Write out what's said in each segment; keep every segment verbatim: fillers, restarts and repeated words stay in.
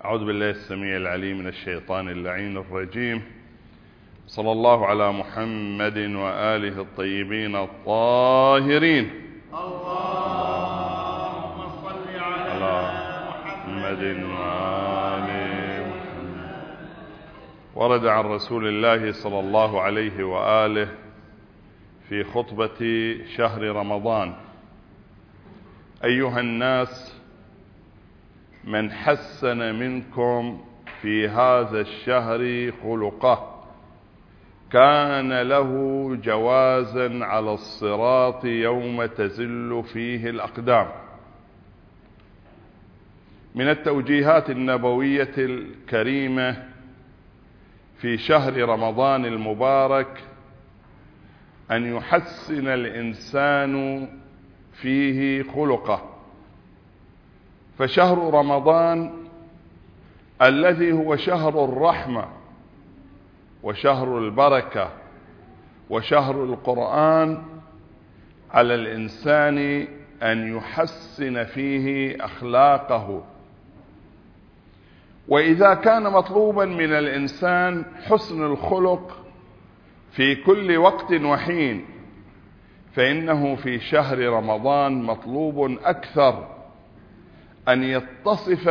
أعوذ بالله السميع العليم من الشيطان اللعين الرجيم. صلى الله على محمد وآله الطيبين الطاهرين. اللهم صل على محمد وآله محمد. ورد عن رسول الله صلى الله عليه وآله في خطبة شهر رمضان: أيها الناس، من حسن منكم في هذا الشهر خلقه كان له جوازا على الصراط يوم تزل فيه الأقدام. من التوجيهات النبوية الكريمة في شهر رمضان المبارك أن يحسن الإنسان فيه خلقه، فشهر رمضان الذي هو شهر الرحمة وشهر البركة وشهر القرآن على الإنسان أن يحسن فيه أخلاقه. وإذا كان مطلوبا من الإنسان حسن الخلق في كل وقت وحين، فإنه في شهر رمضان مطلوب أكثر أن يتصف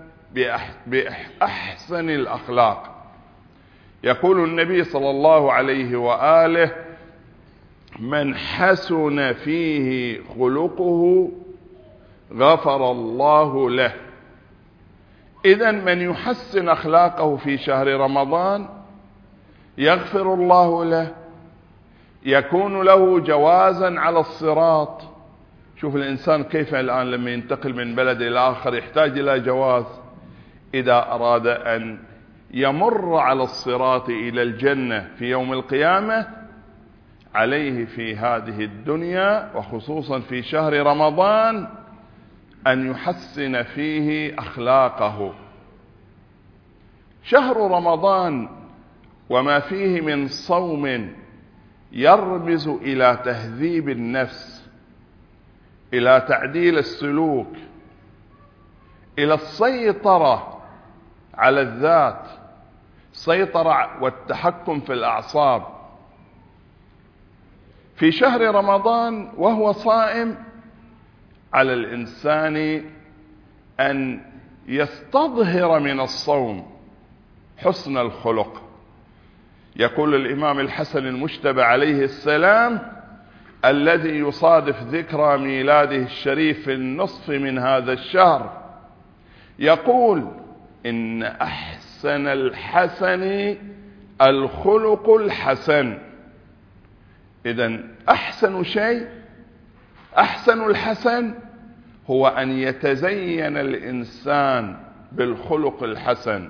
بأحسن الأخلاق. يقول النبي صلى الله عليه وآله: من حسن فيه خلقه غفر الله له. إذن من يحسن أخلاقه في شهر رمضان يغفر الله له، يكون له جوازا على الصراط. شوف الإنسان كيف الآن لما ينتقل من بلد إلى آخر يحتاج إلى جواز. إذا أراد أن يمر على الصراط إلى الجنة في يوم القيامة، عليه في هذه الدنيا وخصوصا في شهر رمضان أن يحسن فيه أخلاقه. شهر رمضان وما فيه من صوم يرمز إلى تهذيب النفس، إلى تعديل السلوك، إلى السيطرة على الذات، سيطرة والتحكم في الأعصاب. في شهر رمضان وهو صائم على الإنسان أن يستظهر من الصوم حسن الخلق. يقول الإمام الحسن المجتبى عليه السلام الذي يصادف ذكرى ميلاده الشريف في النصف من هذا الشهر، يقول: إن أحسن الحسن الخلق الحسن. إذن أحسن شيء، أحسن الحسن هو أن يتزين الإنسان بالخلق الحسن.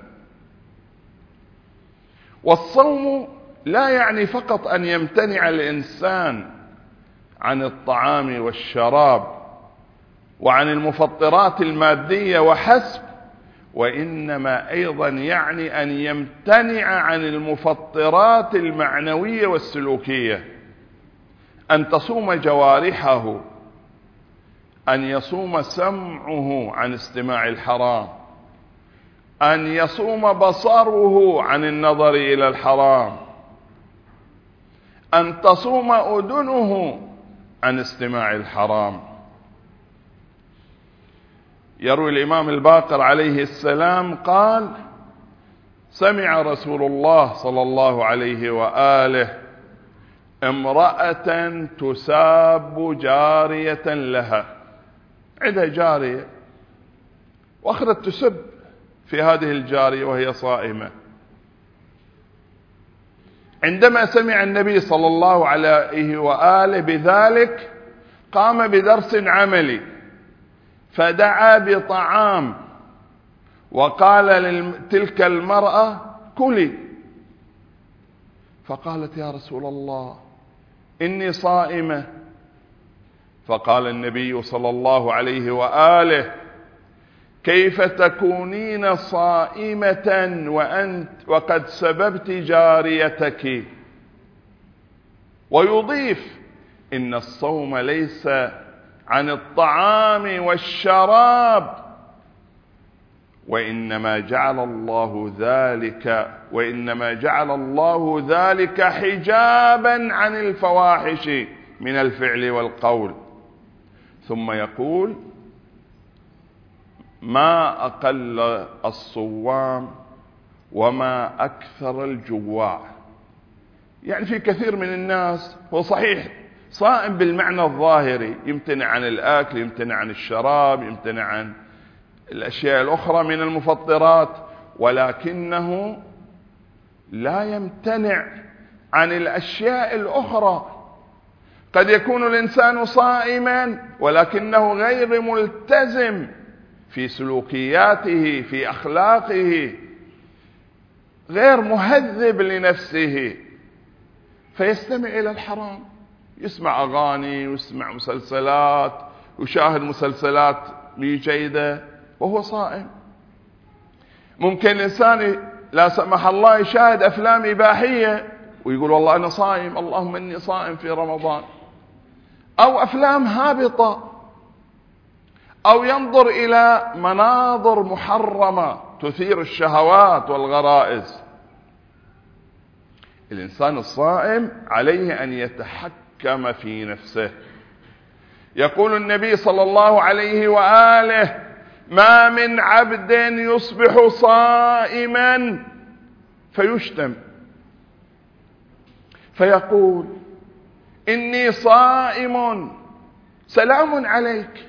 والصوم لا يعني فقط أن يمتنع الإنسان عن الطعام والشراب وعن المفطرات المادية وحسب، وإنما أيضا يعني أن يمتنع عن المفطرات المعنوية والسلوكية، أن تصوم جوارحه، أن يصوم سمعه عن استماع الحرام، أن يصوم بصره عن النظر إلى الحرام، أن تصوم أذنه عن استماع الحرام. يروي الإمام الباقر عليه السلام قال: سمع رسول الله صلى الله عليه وآله امرأة تساب جارية لها، عندها جارية وأخذت تسب في هذه الجارية وهي صائمة. عندما سمع النبي صلى الله عليه وآله بذلك قام بدرس عملي، فدعا بطعام وقال لتلك المرأة: كلي. فقالت: يا رسول الله إني صائمة. فقال النبي صلى الله عليه وآله: كيف تكونين صائمة وأنت وقد سببت جاريتك؟ ويضيف: إن الصوم ليس عن الطعام والشراب وإنما جعل الله ذلك وإنما جعل الله ذلك حجابا عن الفواحش من الفعل والقول. ثم يقول: ما أقل الصوام وما أكثر الجواع. يعني في كثير من الناس هو صحيح صائم بالمعنى الظاهري، يمتنع عن الأكل، يمتنع عن الشراب، يمتنع عن الأشياء الأخرى من المفطرات، ولكنه لا يمتنع عن الأشياء الأخرى. قد يكون الإنسان صائما ولكنه غير ملتزم في سلوكياته، في أخلاقه، غير مهذب لنفسه، فيستمع إلى الحرام، يسمع أغاني ويسمع مسلسلات ويشاهد مسلسلات جيدة وهو صائم. ممكن الإنسان لا سمح الله يشاهد أفلام إباحية ويقول والله أنا صائم، اللهم إني صائم في رمضان، أو أفلام هابطة، أو ينظر إلى مناظر محرمة تثير الشهوات والغرائز. الإنسان الصائم عليه أن يتحكم في نفسه. يقول النبي صلى الله عليه وآله: ما من عبد يصبح صائما فيشتم فيقول إني صائم سلام عليك،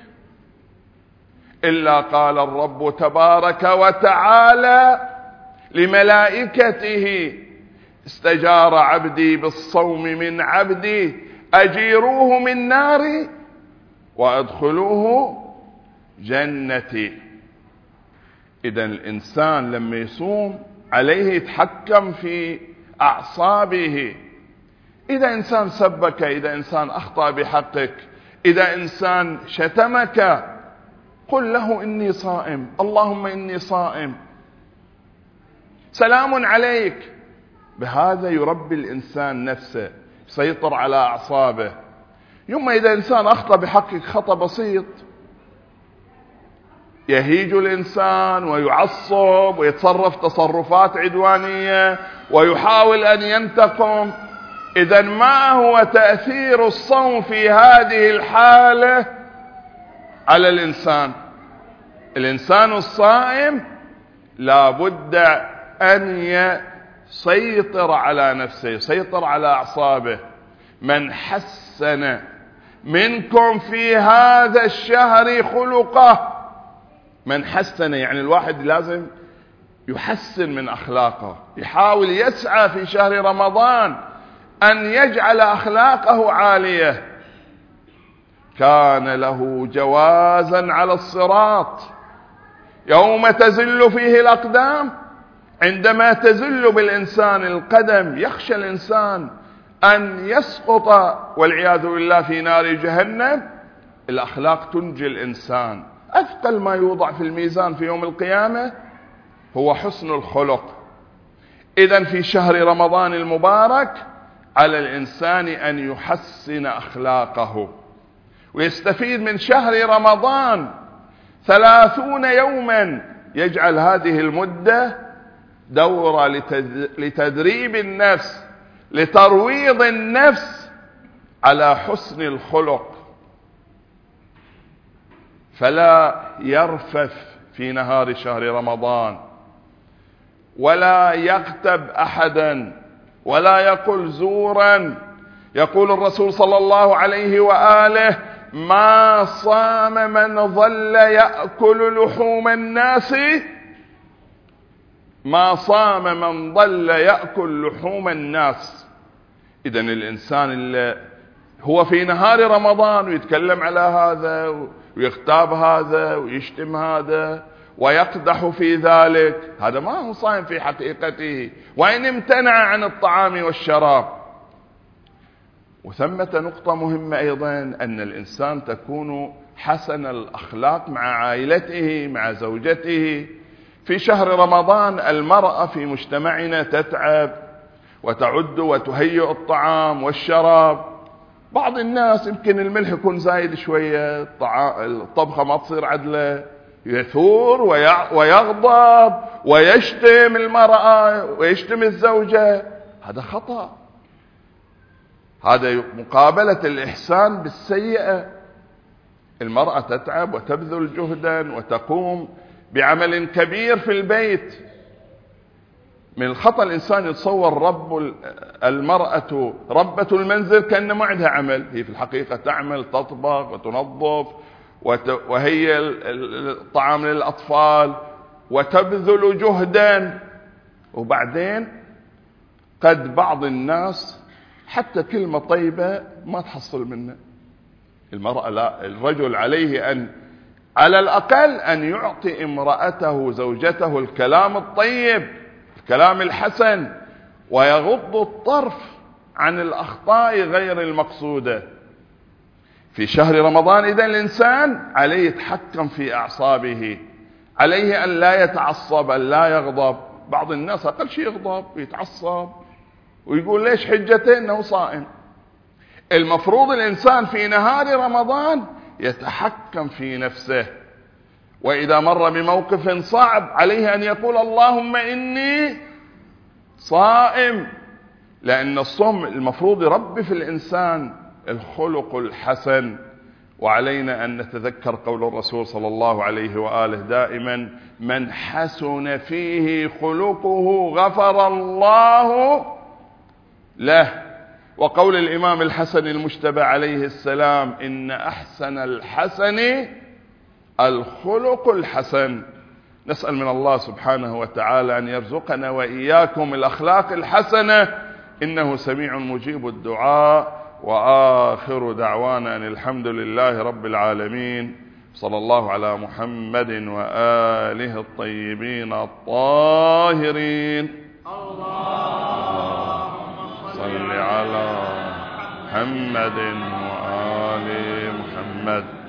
إلا قال الرب تبارك وتعالى لملائكته: استجار عبدي بالصوم من عبدي، أجيروه من ناري وأدخلوه جنتي. إذا الإنسان لما يصوم عليه يتحكم في أعصابه. إذا إنسان سبك، إذا إنسان أخطأ بحقك، إذا إنسان شتمك، قل له إني صائم، اللهم إني صائم، سلام عليك. بهذا يربي الإنسان نفسه، يسيطر على أعصابه. يوم إذا إنسان أخطأ بحقك خطأ بسيط، يهيج الإنسان ويعصب ويتصرف تصرفات عدوانية ويحاول أن ينتقم. إذن ما هو تأثير الصوم في هذه الحالة على الإنسان؟ الإنسان الصائم لا بد أن يسيطر على نفسه، يسيطر على أعصابه. من حسن منكم في هذا الشهر خلقه. من حسن يعني الواحد لازم يحسن من أخلاقه، يحاول يسعى في شهر رمضان أن يجعل أخلاقه عالية. كان له جوازا على الصراط يوم تزل فيه الأقدام. عندما تزل بالإنسان القدم يخشى الإنسان أن يسقط والعياذ بالله في نار جهنم. الأخلاق تنجي الإنسان. أثقل ما يوضع في الميزان في يوم القيامة هو حسن الخلق. إذن في شهر رمضان المبارك على الإنسان أن يحسن أخلاقه ويستفيد من شهر رمضان ثلاثون يوما. يجعل هذه المدة دورة لتدريب النفس، لترويض النفس على حسن الخلق، فلا يرفث في نهار شهر رمضان، ولا يغتب أحدا، ولا يقل زورا. يقول الرسول صلى الله عليه وآله: ما صام من ظل يأكل لحوم الناس ما صام من ظل يأكل لحوم الناس. إذن الإنسان اللي هو في نهار رمضان ويتكلم على هذا ويغتاب هذا ويشتم هذا ويقدح في ذلك، هذا ما هو صائم في حقيقته، وإن امتنع عن الطعام والشراب. وثمة نقطة مهمة أيضا، أن الإنسان تكون حسن الأخلاق مع عائلته، مع زوجته. في شهر رمضان المرأة في مجتمعنا تتعب وتعد وتهيئ الطعام والشراب. بعض الناس يمكن الملح يكون زايد شوية، الطبخة ما تصير عدلة، يثور ويغضب ويشتم المرأة ويشتم الزوجة، هذا خطأ. هذا مقابلة الإحسان بالسيئة. المرأة تتعب وتبذل جهدا وتقوم بعمل كبير في البيت. من الخطأ الإنسان يتصور رب المرأة ربة المنزل كأن ما عندها عمل. هي في الحقيقة تعمل، تطبخ وتنظف وهي الطعام للأطفال وتبذل جهدا. وبعدين قد بعض الناس حتى كلمة طيبة ما تحصل منه. المرأة لا، الرجل عليه أن على الأقل أن يعطي امرأته زوجته الكلام الطيب، الكلام الحسن، ويغض الطرف عن الأخطاء غير المقصودة. في شهر رمضان إذا الإنسان عليه يتحكم في أعصابه، عليه أن لا يتعصب، أن لا يغضب. بعض الناس أقل شيء يغضب ويتعصب ويقول ليش حجته أنه صائم. المفروض الإنسان في نهار رمضان يتحكم في نفسه، وإذا مر بموقف صعب عليه أن يقول اللهم إني صائم، لأن الصوم المفروض يربي في الإنسان الخلق الحسن. وعلينا أن نتذكر قول الرسول صلى الله عليه وآله دائما: من حسن فيه خلقه غفر الله له. وقول الإمام الحسن المجتبى عليه السلام: إن أحسن الحسن الخلق الحسن. نسأل من الله سبحانه وتعالى أن يرزقنا وإياكم الأخلاق الحسنة، إنه سميع مجيب الدعاء. وآخر دعوانا أن الحمد لله رب العالمين، صلى الله على محمد وآله الطيبين الطاهرين. اللهم صل على محمد وآل محمد.